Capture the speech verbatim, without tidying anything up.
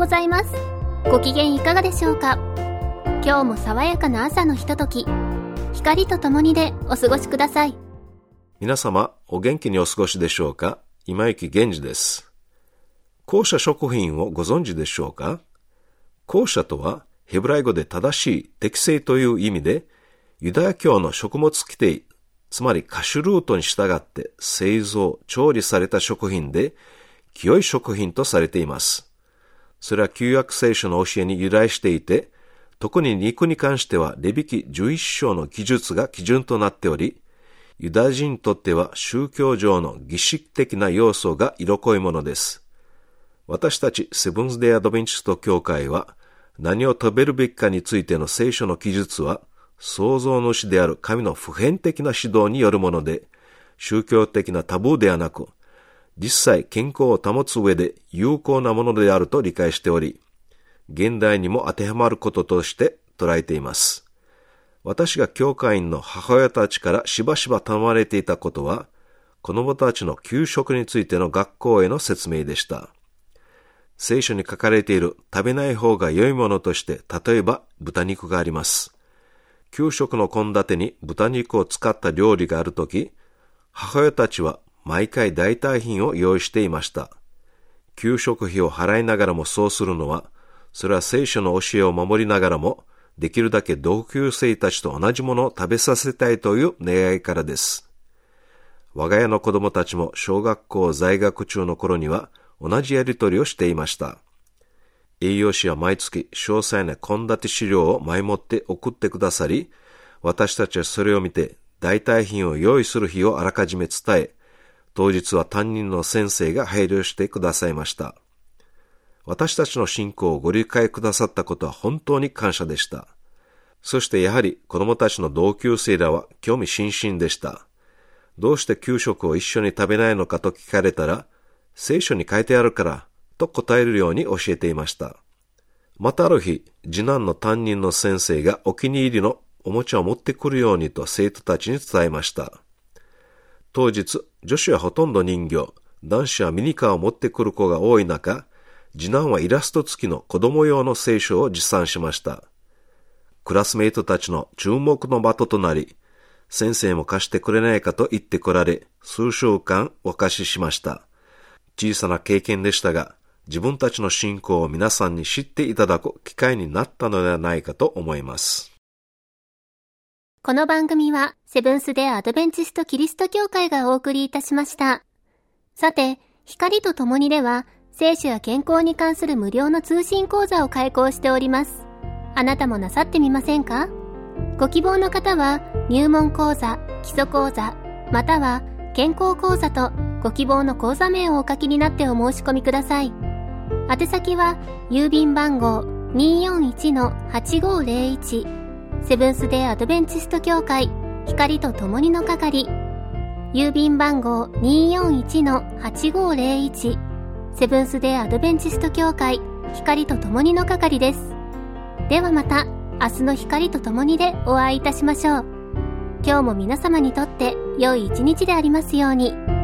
ございます。ご機嫌いかがでしょうか。今日も爽やかな朝のひととき、光とともにでお過ごしください。 皆様お元気にお過ごしでしょうか。今行源氏です。コーシャ食品をご存知でしょうか。コーシャとはヘブライ語で正しい、適正という意味で、ユダヤ教の食物規定、つまりカシュルートに従って製造、調理された食品で、清い食品とされています。それは旧約聖書の教えに由来していて、特に肉に関してはレビ記じゅういっ章の記述が基準となっており、ユダヤ人にとっては宗教上の儀式的な要素が色濃いものです。私たちセブンズデイアドベンチスト教会は、何を食べるべきかについての聖書の記述は、創造主である神の普遍的な指導によるもので、宗教的なタブーではなく、実際健康を保つ上で有効なものであると理解しており、現代にも当てはまることとして捉えています。私が教会員の母親たちからしばしば頼まれていたことは、子供たちの給食についての学校への説明でした。聖書に書かれている食べない方が良いものとして、例えば豚肉があります。給食の献立に豚肉を使った料理があるとき、母親たちは毎回代替品を用意していました。給食費を払いながらもそうするのは、それは聖書の教えを守りながらも、できるだけ同級生たちと同じものを食べさせたいという願いからです。我が家の子供たちも小学校在学中の頃には同じやり取りをしていました。栄養士は毎月詳細な献立資料を前もって送ってくださり、私たちはそれを見て代替品を用意する日をあらかじめ伝え、当日は担任の先生が配慮してくださいました。私たちの信仰をご理解くださったことは本当に感謝でした。そしてやはり子供たちの同級生らは興味津々でした。どうして給食を一緒に食べないのかと聞かれたら、聖書に書いてあるからと答えるように教えていました。またある日、次男の担任の先生がお気に入りのおもちゃを持ってくるようにと生徒たちに伝えました。当日、女子はほとんど人形、男子はミニカーを持ってくる子が多い中、次男はイラスト付きの子供用の聖書を持参しました。クラスメイトたちの注目の的となり、先生も貸してくれないかと言ってこられ、数週間お貸ししました。小さな経験でしたが、自分たちの信仰を皆さんに知っていただく機会になったのではないかと思います。 この番組はセブンス・デイ・アドベンチスト・キリスト教会がお送りいたしました。さて、光とともにでは、聖書や健康に関する無料の通信講座を開講しております。あなたもなさってみませんか？ご希望の方は入門講座、基礎講座、または健康講座とご希望の講座名をお書きになってお申し込みください。宛先は郵便番号 にーよんいちのはちごーぜろいち セブンスデイアドベンチスト教会光とともにの係、郵便番号 にーよんいちのはちごーぜろいち セブンスデイアドベンチスト教会光とともにの係です。ではまた明日の光とともにでお会いいたしましょう。今日も皆様にとって良い一日でありますように。